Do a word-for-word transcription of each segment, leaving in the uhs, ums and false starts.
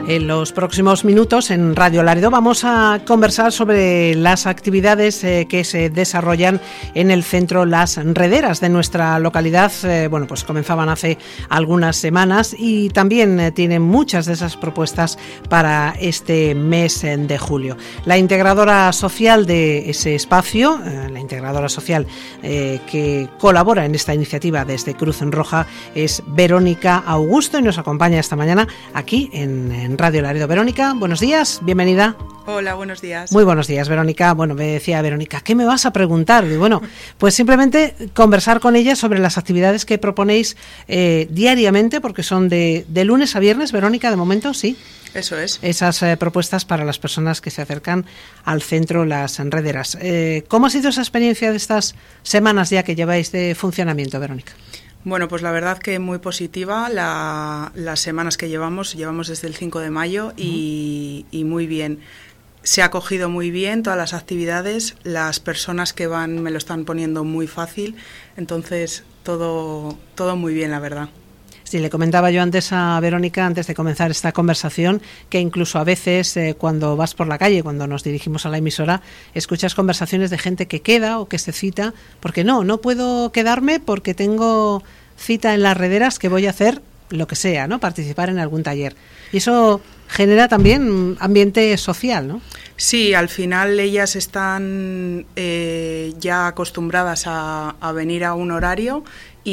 En los próximos minutos en Radio Laredo vamos a conversar sobre las actividades eh, que se desarrollan en el centro Las Rederas de nuestra localidad. Eh, bueno, pues comenzaban hace algunas semanas y también eh, tienen muchas de esas propuestas para este mes eh, de julio. La integradora social de ese espacio, eh, la integradora social eh, que colabora en esta iniciativa desde Cruz Roja, es Verónica Augusto y nos acompaña esta mañana aquí en, en Radio Laredo. Verónica, buenos días, bienvenida. Hola, buenos días. Muy buenos días, Verónica. Bueno, me decía Verónica, ¿qué me vas a preguntar? Y bueno, pues simplemente conversar con ella sobre las actividades que proponéis eh, diariamente, porque son de, de lunes a viernes, Verónica, de momento, sí. Eso es. Esas eh, propuestas para las personas que se acercan al centro Las Rederas. Eh, ¿Cómo ha sido esa experiencia de estas semanas ya que lleváis de funcionamiento, Verónica? Bueno, pues la verdad que muy positiva la, las semanas que llevamos, llevamos desde el cinco de mayo y, y muy bien. Se ha acogido muy bien todas las actividades, las personas que van me lo están poniendo muy fácil, entonces todo, todo muy bien, la verdad. Sí, le comentaba yo antes a Verónica, antes de comenzar esta conversación, que incluso a veces eh, cuando vas por la calle, cuando nos dirigimos a la emisora, escuchas conversaciones de gente que queda o que se cita, porque no, no puedo quedarme porque tengo cita en Las Rederas que voy a hacer lo que sea, ¿no? Participar en algún taller. Y eso genera también ambiente social, ¿no? Sí, al final ellas están eh, ya acostumbradas a, a venir a un horario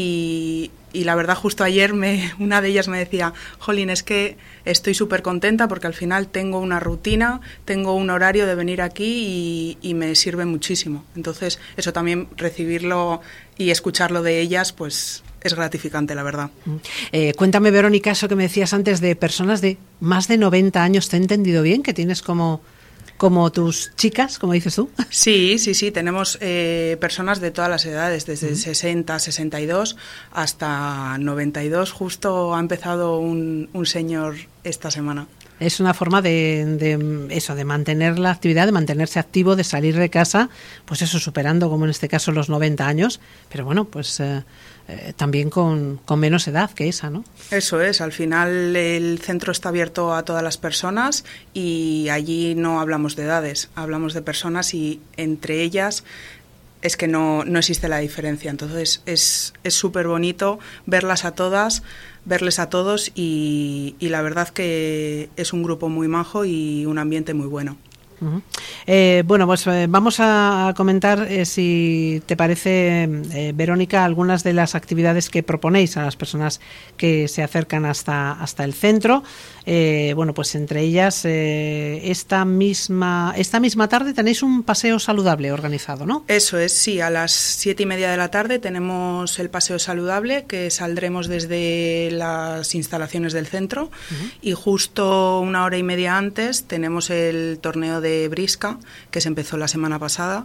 y, y la verdad justo ayer me, una de ellas me decía, jolín, es que estoy súper contenta porque al final tengo una rutina, tengo un horario de venir aquí y, y me sirve muchísimo. Entonces eso también recibirlo y escucharlo de ellas pues es gratificante, la verdad. Eh, cuéntame, Verónica, eso que me decías antes de personas de más de noventa años, ¿te he entendido bien? Que tienes como... como tus chicas, como dices tú. Sí, sí, sí, tenemos eh, personas de todas las edades, desde uh-huh. sesenta, sesenta y dos hasta noventa y dos. Justo ha empezado un, un señor esta semana. Es una forma de, de eso, de mantener la actividad, de mantenerse activo, de salir de casa, pues eso, superando, como en este caso, los noventa años, pero bueno, pues eh, eh, también con, con menos edad que esa, ¿no? Eso es, al final el centro está abierto a todas las personas y allí no hablamos de edades, hablamos de personas y entre ellas es que no, no existe la diferencia. Entonces es es súper bonito verlas a todas, verles a todos y, y la verdad que es un grupo muy majo y un ambiente muy bueno. Uh-huh. Eh, bueno, pues eh, vamos a comentar, eh, si te parece, eh, Verónica, algunas de las actividades que proponéis a las personas que se acercan hasta, hasta el centro. Eh, bueno, pues entre ellas, eh, esta misma esta misma tarde tenéis un paseo saludable organizado, ¿no? Eso es, sí, a las siete y media de la tarde tenemos el paseo saludable, que saldremos desde las instalaciones del centro, uh-huh. y justo una hora y media antes tenemos el torneo de brisca, que se empezó la semana pasada,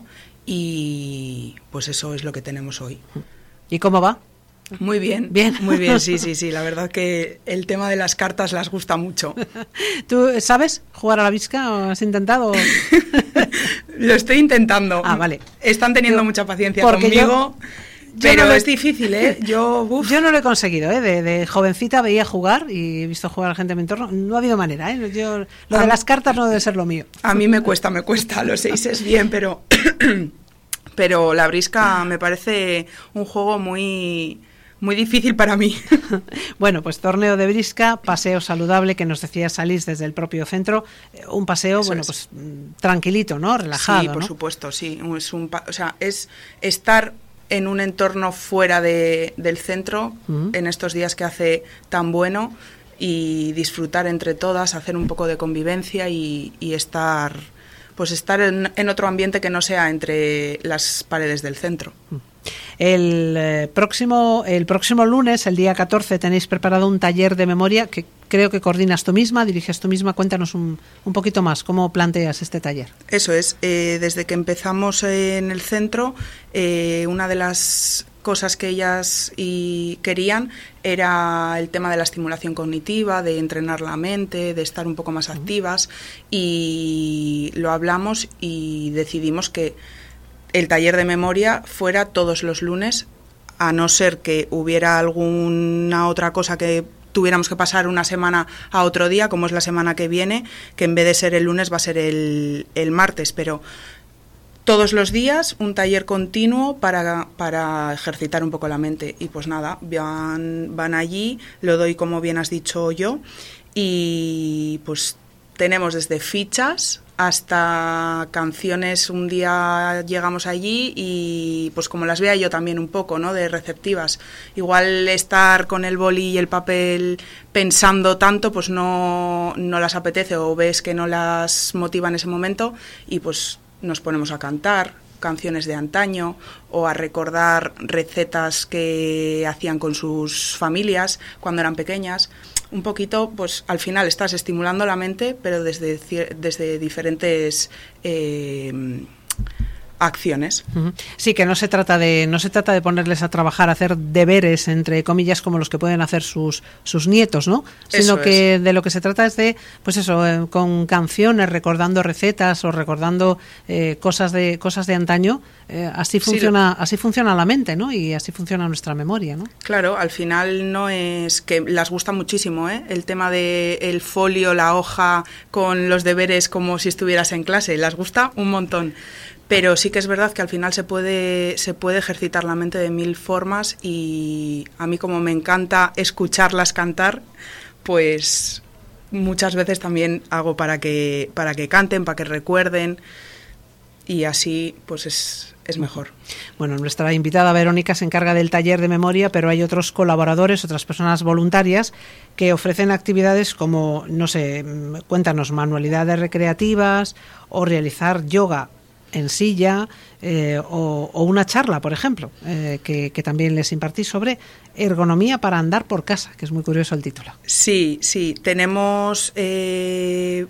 y pues eso es lo que tenemos hoy. ¿Y cómo va? Muy bien, bien, muy bien, sí, sí, sí. La verdad que el tema de las cartas las gusta mucho. ¿Tú sabes jugar a la brisca o has intentado? Lo estoy intentando. Ah, vale. Están teniendo yo, mucha paciencia conmigo, yo, pero yo no es difícil, ¿eh? Yo, uf. yo no lo he conseguido, ¿eh? De, de jovencita veía jugar y he visto jugar a la gente en mi entorno. No ha habido manera, ¿eh? Yo, lo a de mí, las cartas no debe ser lo mío. A mí me cuesta, me cuesta. Los seis es bien, pero pero la brisca me parece un juego muy... muy difícil para mí. Bueno, pues torneo de brisca, paseo saludable, que nos decía salís desde el propio centro, un paseo, Eso bueno, es. pues tranquilito, ¿no? Relajado, Sí, por ¿no? supuesto, sí. Es un, o sea, es estar en un entorno fuera de, del centro, uh-huh. en estos días que hace tan bueno, y disfrutar entre todas, hacer un poco de convivencia y, y estar, pues estar en, en otro ambiente que no sea entre las paredes del centro. Uh-huh. El eh, próximo el próximo lunes, el día catorce, tenéis preparado un taller de memoria que creo que coordinas tú misma, diriges tú misma. Cuéntanos un, un poquito más, ¿cómo planteas este taller? Eso es, eh, desde que empezamos en el centro, eh, una de las cosas que ellas y querían era el tema de la estimulación cognitiva, de entrenar la mente, de estar un poco más activas, y lo hablamos y decidimos que el taller de memoria fuera todos los lunes, a no ser que hubiera alguna otra cosa que tuviéramos que pasar una semana a otro día, como es la semana que viene, que en vez de ser el lunes va a ser el, el martes, pero todos los días un taller continuo para, para ejercitar un poco la mente. Y pues nada, van, van allí, lo doy como bien has dicho yo, y pues tenemos desde fichas hasta canciones. Un día llegamos allí y pues como las vea yo también un poco, ¿no?, de receptivas. Igual estar con el boli y el papel pensando tanto, pues no, no las apetece, o ves que no las motiva en ese momento, y pues nos ponemos a cantar canciones de antaño o a recordar recetas que hacían con sus familias cuando eran pequeñas. Un poquito, pues al final estás estimulando la mente, pero desde, desde diferentes eh, acciones. Sí, que no se trata de no se trata de ponerles a trabajar, a hacer deberes, entre comillas, como los que pueden hacer sus sus nietos, ¿no? Sino que de lo que se trata es de, pues eso, eh, con canciones, recordando recetas o recordando eh, cosas de cosas de antaño. Eh, así funciona, sí, así funciona la mente, ¿no? Y así funciona nuestra memoria, ¿no? Claro, al final no es que las gusta muchísimo, ¿eh? El tema de el folio, la hoja con los deberes como si estuvieras en clase, las gusta un montón. Pero sí que es verdad que al final se puede se puede ejercitar la mente de mil formas, y a mí, como me encanta escucharlas cantar, pues muchas veces también hago para que para que canten, para que recuerden, y así pues es es mejor. Bueno, nuestra invitada Verónica se encarga del taller de memoria, pero hay otros colaboradores, otras personas voluntarias que ofrecen actividades como, no sé, cuéntanos, manualidades recreativas o realizar yoga en silla, eh, o, o una charla, por ejemplo, eh, que, que también les impartís sobre ergonomía para andar por casa, que es muy curioso el título. Sí, sí, tenemos eh,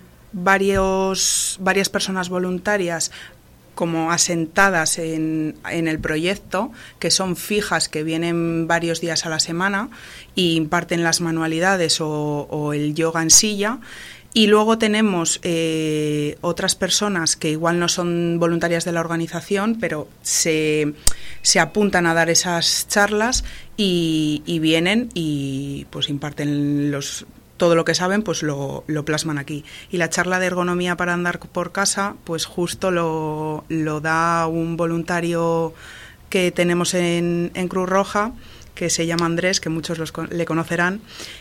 varios, varias personas voluntarias como asentadas en, en el proyecto, que son fijas, que vienen varios días a la semana y imparten las manualidades o, o el yoga en silla. Y luego tenemos eh, otras personas que igual no son voluntarias de la organización, pero se, se apuntan a dar esas charlas y, y vienen y pues imparten los, todo lo que saben, pues lo, lo plasman aquí. Y la charla de ergonomía para andar por casa, pues justo lo, lo da un voluntario que tenemos en, en Cruz Roja, que se llama Andrés, que muchos los, le conocerán,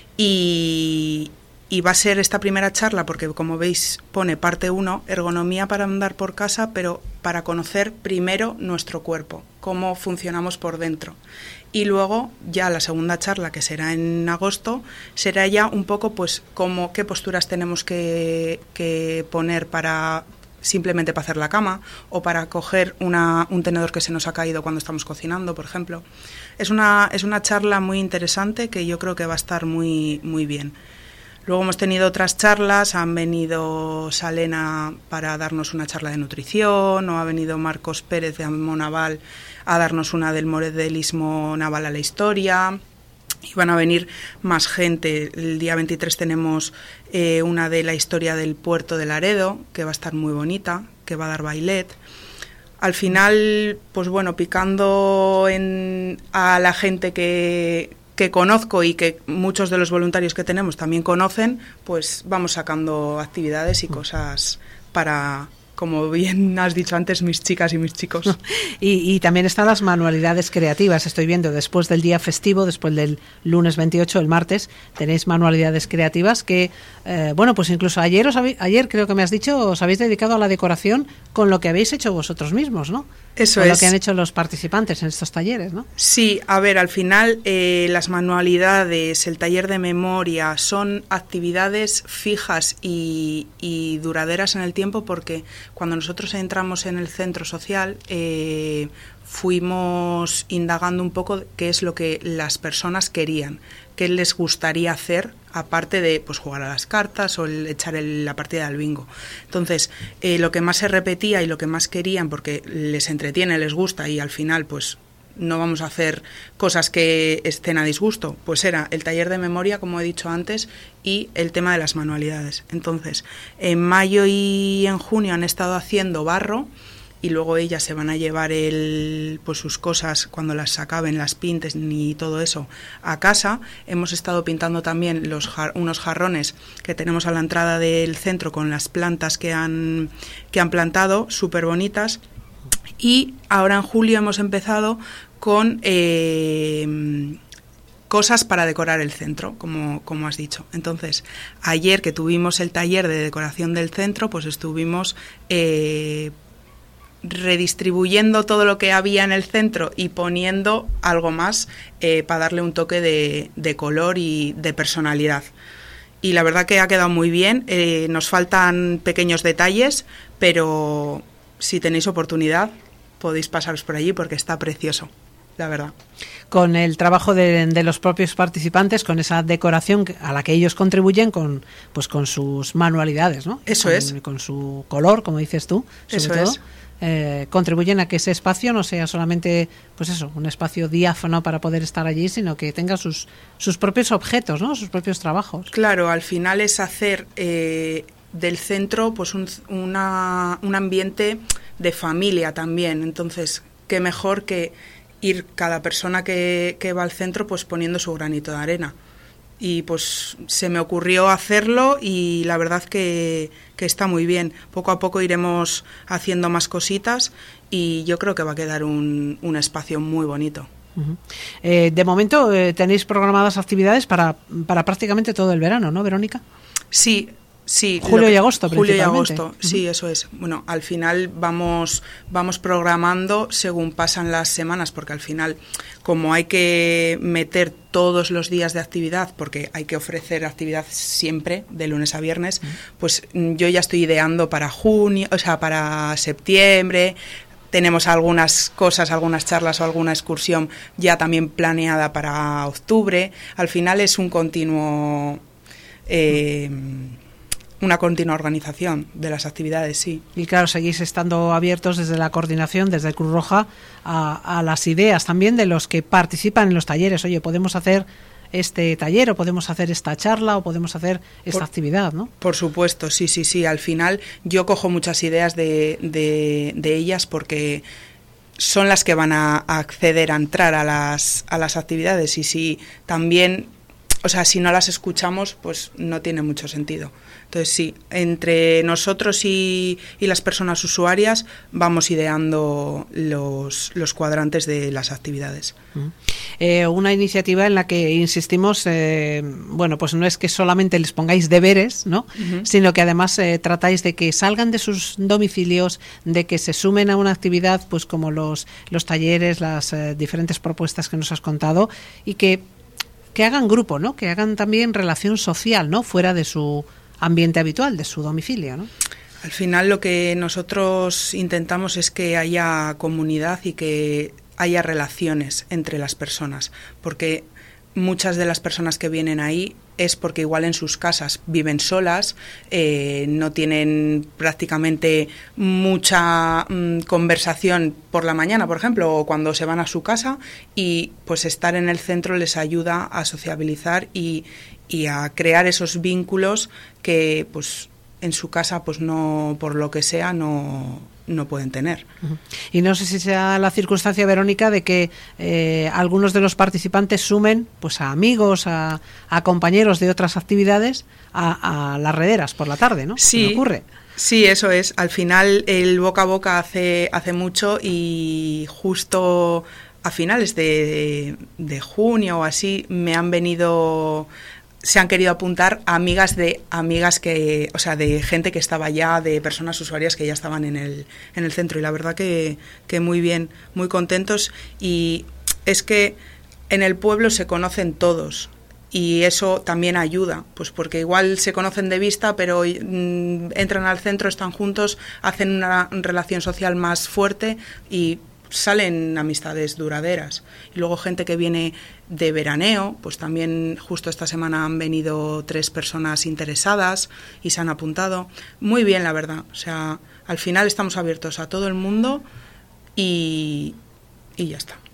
y... Y va a ser esta primera charla, porque como veis pone parte uno, ergonomía para andar por casa, pero para conocer primero nuestro cuerpo, cómo funcionamos por dentro. Y luego ya la segunda charla, que será en agosto, será ya un poco pues cómo, qué posturas tenemos que, que poner para simplemente para hacer la cama, o para coger una, un tenedor que se nos ha caído cuando estamos cocinando, por ejemplo. Es una, es una charla muy interesante que yo creo que va a estar muy, muy bien. Luego hemos tenido otras charlas, han venido Salena para darnos una charla de nutrición, o ha venido Marcos Pérez de Amonaval a darnos una del modelismo naval a la historia, y van a venir más gente. El día veintitrés tenemos eh, una de la historia del puerto de Laredo, que va a estar muy bonita, que va a dar bailet. Al final, pues bueno, picando en, a la gente que... que conozco y que muchos de los voluntarios que tenemos también conocen, pues vamos sacando actividades y cosas para, como bien has dicho antes, mis chicas y mis chicos. Y, y también están las manualidades creativas. Estoy viendo, después del día festivo, después del lunes veintiocho, el martes, tenéis manualidades creativas que, eh, bueno, pues incluso ayer, os habéis, ayer creo que me has dicho, os habéis dedicado a la decoración con lo que habéis hecho vosotros mismos, ¿no? Eso con es. Lo que han hecho los participantes en estos talleres, ¿no? Sí, a ver, al final eh, las manualidades, el taller de memoria, son actividades fijas y, y duraderas en el tiempo, porque cuando nosotros entramos en el centro social eh, fuimos indagando un poco qué es lo que las personas querían, qué les gustaría hacer, aparte de pues jugar a las cartas o el, echar el, la partida del bingo. Entonces, eh, lo que más se repetía y lo que más querían, porque les entretiene, les gusta, y al final pues no vamos a hacer cosas que estén a disgusto, pues era el taller de memoria, como he dicho antes, y el tema de las manualidades. Entonces, en mayo y en junio han estado haciendo barro, y luego ellas se van a llevar el, pues sus cosas cuando las acaben, las pintes y todo eso a casa. Hemos estado pintando también los jar, unos jarrones que tenemos a la entrada del centro con las plantas que han, que han plantado, súper bonitas. Y ahora en julio hemos empezado con eh, cosas para decorar el centro, como, como has dicho. Entonces, ayer que tuvimos el taller de decoración del centro, pues estuvimos eh, redistribuyendo todo lo que había en el centro y poniendo algo más eh, para darle un toque de, de color y de personalidad. Y la verdad que ha quedado muy bien. Eh, nos faltan pequeños detalles, pero si tenéis oportunidad podéis pasaros por allí porque está precioso, la verdad. Con el trabajo de, de los propios participantes, con esa decoración a la que ellos contribuyen con, pues con sus manualidades, ¿no? Eso con, es. Con su color, como dices tú, sobre Eso todo. Es. Eh, contribuyen a que ese espacio no sea solamente, pues eso, un espacio diáfano para poder estar allí, sino que tenga sus, sus propios objetos, ¿no? Sus propios trabajos. Claro, al final es hacer eh, del centro pues un, una, un ambiente de familia también. Entonces, qué mejor que ir cada persona que, que va al centro pues poniendo su granito de arena. Y pues se me ocurrió hacerlo y la verdad que, que está muy bien. Poco a poco iremos haciendo más cositas y yo creo que va a quedar un, un espacio muy bonito. Uh-huh. Eh, de momento eh, tenéis programadas actividades para, para prácticamente todo el verano, ¿no, Verónica? Sí. Sí, julio y agosto, julio y principalmente. agosto, sí, eso es. Bueno, al final vamos vamos programando según pasan las semanas, porque al final, como hay que meter todos los días de actividad, porque hay que ofrecer actividad siempre, de lunes a viernes, pues yo ya estoy ideando para junio, o sea, para septiembre. Tenemos algunas cosas, algunas charlas o alguna excursión ya también planeada para octubre. Al final es un continuo... Eh, una continua organización de las actividades, sí. Y claro, seguís estando abiertos desde la coordinación, desde Cruz Roja, a, a las ideas también de los que participan en los talleres. Oye, podemos hacer este taller, o podemos hacer esta charla, o podemos hacer esta por, actividad, ¿no? Por supuesto, sí, sí, sí. Al final yo cojo muchas ideas de, de, de ellas porque son las que van a, a acceder a entrar a las, a las actividades, y si también... O sea, si no las escuchamos, pues no tiene mucho sentido. Entonces, sí, entre nosotros y, y las personas usuarias vamos ideando los, los cuadrantes de las actividades. Uh-huh. Eh, una iniciativa en la que insistimos, eh, bueno, pues no es que solamente les pongáis deberes, ¿no? Uh-huh. Sino que además eh, tratáis de que salgan de sus domicilios, de que se sumen a una actividad, pues como los, los talleres, las eh, diferentes propuestas que nos has contado, y que que hagan grupo, ¿no? Que hagan también relación social, ¿no? Fuera de su ambiente habitual, de su domicilio, ¿no? Al final lo que nosotros intentamos es que haya comunidad y que haya relaciones entre las personas, porque muchas de las personas que vienen ahí es porque igual en sus casas viven solas, eh, no tienen prácticamente mucha mmm, conversación por la mañana, por ejemplo, o cuando se van a su casa, y pues estar en el centro les ayuda a sociabilizar y, y a crear esos vínculos que pues en su casa pues no, por lo que sea, no... no pueden tener. Uh-huh. Y no sé si sea la circunstancia, Verónica, de que eh, algunos de los participantes sumen pues a amigos, a, a compañeros de otras actividades a, a las rederas por la tarde, ¿no? Sí, ¿Qué ocurre? Sí, eso es. Al final el boca a boca hace, hace mucho, y justo a finales de, de junio o así me han venido... se han querido apuntar a amigas de amigas que, o sea, de gente que estaba ya, de personas usuarias que ya estaban en el en el centro, y la verdad que, que muy bien, muy contentos. Y es que en el pueblo se conocen todos, y eso también ayuda, pues porque igual se conocen de vista, pero mmm, entran al centro, están juntos, hacen una relación social más fuerte y salen amistades duraderas. Y luego gente que viene de veraneo, pues también justo esta semana han venido tres personas interesadas y se han apuntado. Muy bien, la verdad. O sea, al final estamos abiertos a todo el mundo y, y ya está.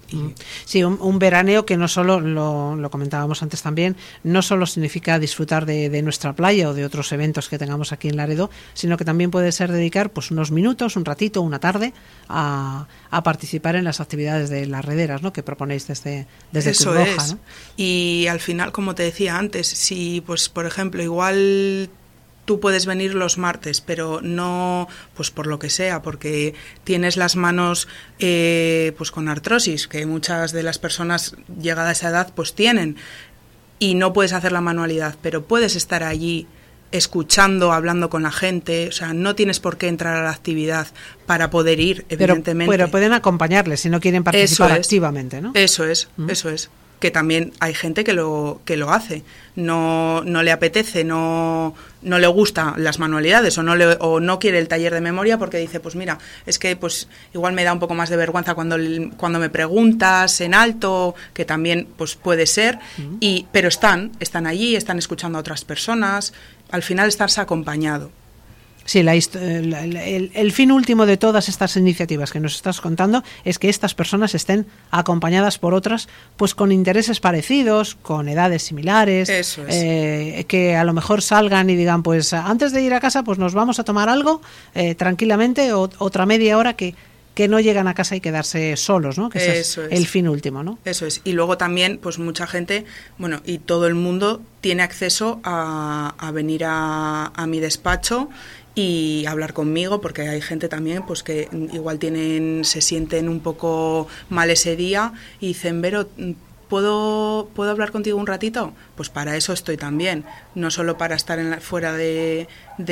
Y... Sí, un, un veraneo que no solo, lo, lo comentábamos antes también, no solo significa disfrutar de, de nuestra playa o de otros eventos que tengamos aquí en Laredo, sino que también puede ser dedicar pues unos minutos, un ratito, una tarde a, a participar en las actividades de las rederas, ¿no?, que proponéis desde, desde Eso Cruz Roja, es. ¿no? Y al final, como te decía antes, si, pues por ejemplo, igual tú puedes venir los martes, pero no, pues por lo que sea, porque tienes las manos eh, pues con artrosis, que muchas de las personas llegada a esa edad pues tienen, y no puedes hacer la manualidad, pero puedes estar allí escuchando, hablando con la gente, o sea, no tienes por qué entrar a la actividad para poder ir, evidentemente. Pero, pero pueden acompañarles si no quieren participar Eso es, activamente, ¿no? Eso es, ¿Mm? eso es. Que también hay gente que lo que lo hace, no no le apetece, no no le gustan las manualidades o no le, o no quiere el taller de memoria porque dice, pues mira, es que pues igual me da un poco más de vergüenza cuando cuando me preguntas en alto, que también pues puede ser, uh-huh. y pero están están allí, están escuchando a otras personas, al final estarse acompañado. Sí, la, la, el, el fin último de todas estas iniciativas que nos estás contando es que estas personas estén acompañadas por otras, pues con intereses parecidos, con edades similares, Eso es. eh, que a lo mejor salgan y digan, pues antes de ir a casa, pues nos vamos a tomar algo eh, tranquilamente, o, otra media hora que que no llegan a casa y quedarse solos, ¿no? Que ese Eso es, es el fin último, ¿no? Eso es. Y luego también, pues mucha gente, bueno, y todo el mundo tiene acceso a, a venir a, a mi despacho y hablar conmigo, porque hay gente también pues que igual tienen se sienten un poco mal ese día y dicen, Vero, ¿puedo, ¿puedo hablar contigo un ratito? Pues para eso estoy también, no solo para estar en la, fuera de,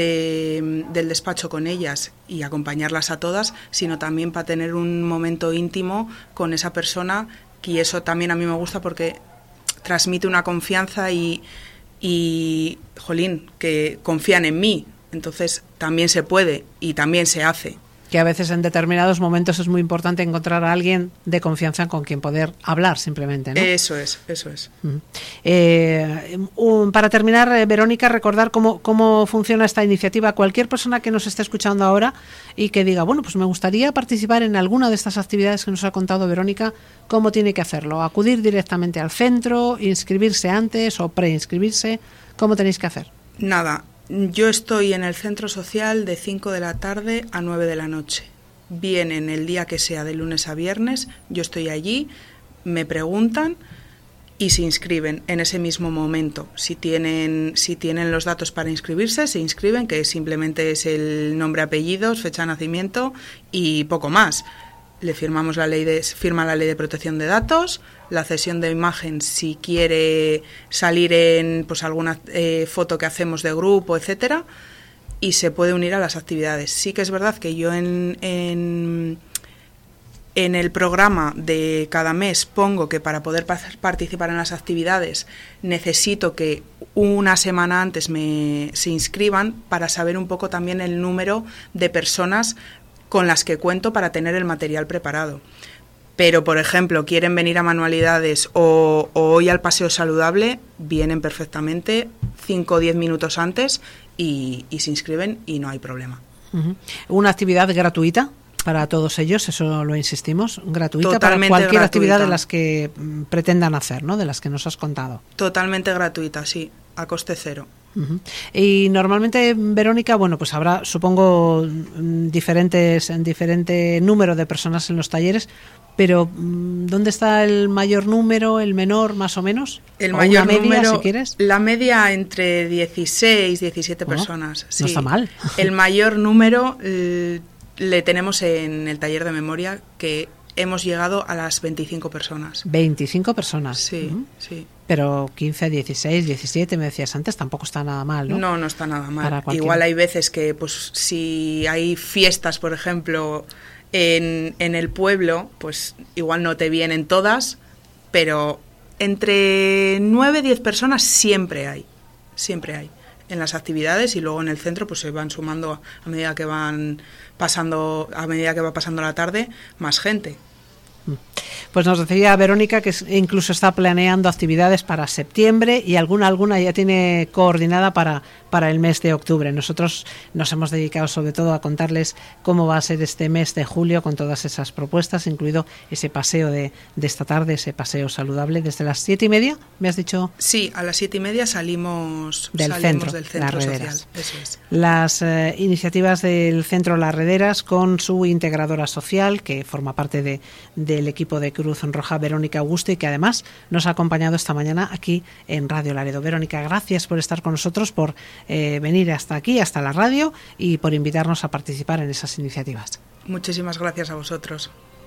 de, del despacho con ellas y acompañarlas a todas, sino también para tener un momento íntimo con esa persona, y eso también a mí me gusta porque transmite una confianza y, y jolín, que confían en mí. Entonces también se puede y también se hace. Que a veces en determinados momentos es muy importante encontrar a alguien de confianza con quien poder hablar simplemente, ¿no? Eso es, eso es. Uh-huh. Eh, un, para terminar, eh, Verónica, recordar cómo, cómo funciona esta iniciativa. Cualquier persona que nos esté escuchando ahora y que diga, bueno, pues me gustaría participar en alguna de estas actividades que nos ha contado Verónica, ¿cómo tiene que hacerlo? ¿Acudir directamente al centro, inscribirse antes o preinscribirse? ¿Cómo tenéis que hacer? Nada. Yo estoy en el centro social de cinco de la tarde a nueve de la noche. Vienen el día que sea, de lunes a viernes, yo estoy allí, me preguntan y se inscriben en ese mismo momento. Si tienen, si tienen los datos para inscribirse, se inscriben, que simplemente es el nombre, apellidos, fecha de nacimiento y poco más. Le firmamos la ley de, firma la ley de protección de datos, la cesión de imagen si quiere salir en pues alguna eh, foto que hacemos de grupo, etcétera, y se puede unir a las actividades. Sí que es verdad que yo en, en, en el programa de cada mes pongo que para poder participar en las actividades necesito que una semana antes me se inscriban para saber un poco también el número de personas con las que cuento para tener el material preparado. Pero, por ejemplo, quieren venir a manualidades o, o hoy al paseo saludable, vienen perfectamente cinco o diez minutos antes y, y se inscriben y no hay problema. Uh-huh. ¿Una actividad gratuita para todos ellos? Eso lo insistimos, gratuita. Totalmente para cualquier gratuita. Actividad de las que mm, pretendan hacer, ¿no? De las que nos has contado. Totalmente gratuita, sí, a coste cero. Uh-huh. Y normalmente, Verónica, bueno, pues habrá, supongo, diferentes, en diferente número de personas en los talleres, pero ¿dónde está el mayor número, el menor, más o menos? El ¿O mayor una media, número, si quieres? La media entre dieciséis, diecisiete oh, personas. Sí. No está mal. El mayor número eh, le tenemos en el taller de memoria, que hemos llegado a las veinticinco personas. veinticinco personas. Sí, uh-huh. sí. Pero quince, dieciséis, diecisiete, me decías antes, tampoco está nada mal, ¿no? No, no está nada mal. Cualquier... Igual hay veces que, pues, si hay fiestas, por ejemplo, en, en el pueblo, pues igual no te vienen todas, pero entre nueve, diez personas siempre hay, siempre hay en las actividades, y luego en el centro pues se van sumando a medida que van pasando, a medida que va pasando la tarde, más gente. Pues nos decía Verónica que incluso está planeando actividades para septiembre y alguna alguna ya tiene coordinada para, para el mes de octubre. Nosotros nos hemos dedicado sobre todo a contarles cómo va a ser este mes de julio con todas esas propuestas, incluido ese paseo de, de esta tarde, ese paseo saludable desde las siete y media, ¿me has dicho? Sí, a las siete y media salimos del salimos centro, del centro Las social. Rederas. Eso es. Las eh, iniciativas del Centro Las Rederas con su integradora social, que forma parte de, del equipo de Cruz Roja, Verónica Augusto, y que además nos ha acompañado esta mañana aquí en Radio Laredo. Verónica, gracias por estar con nosotros, por eh, venir hasta aquí, hasta la radio, y por invitarnos a participar en esas iniciativas. Muchísimas gracias a vosotros.